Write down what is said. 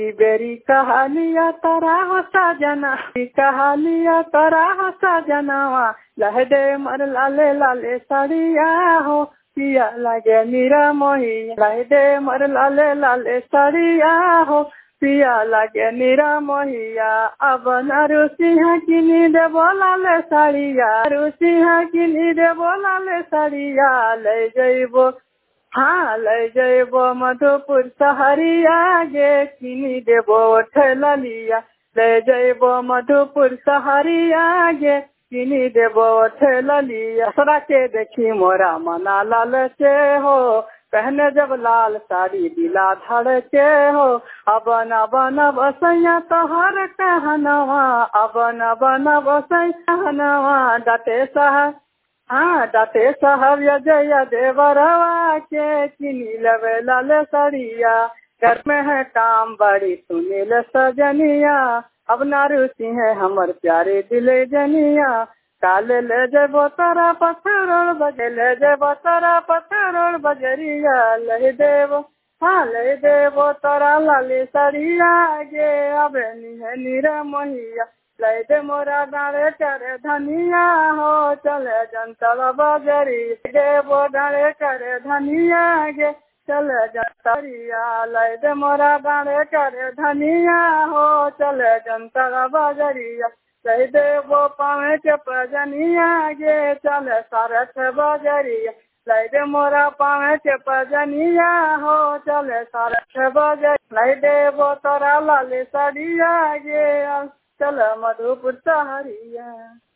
बेरी कहानिया तोरा सजना, कहानिया तोरा सजनावा, लह दे मर लाले लाले साड़िया हो, पिया लगे मीरा मोही, लह दे मर लाले लाले साड़िया हो, पिया लगे नीरा मोहिया। अब नरुसी है किनी दे बोलाले साड़िया, रुसी है किनी दे बोलाले साड़िया, ले जइबो हाँ ले जइबो मधुपुर सहरिया गे, किनी देबो ठेलिया, ले जइबो मधुपुर सहरिया गे, किनी देबो ठेलिया। सरा के देखी मोरा मना लाल से हो, पहने जब लाल साड़ी दिला धड़ के हो। अबन अबन बसैया तोहर कहनवा, अबन अबन बसैया कहनवा, डटे सह हाँ डटे साहब जय देवरवा के, किनी लवे लाल सड़िया, घर में है काम बड़ी सुनील सजनिया। अब नारुसी है हमर प्यारे दिले जनिया, काले ले जेबो तारा पत्थरों बजे, ले जेबो तारा पत्थरों बजरिया, ले देवो हाँ ले देवो तारा लाली सड़िया गे। अब है नीरा मोहिया, ले दे मोरा डाले करे धनिया हो, चले जनतल बजरी देवो डाले करे धनिया गे, चले जनतरिया। ले दे मोरा डाले करे धनिया हो, चले जनतल बजरिया, ले देवो पावे के पजनिया गे, चले सारथ बजरिया, ले दे मोरा पावे के पजनिया हो, चले सारथ बजरिया, ले देवो तोरा लाले सड़िया गे, चल मधुपुर सहरिया।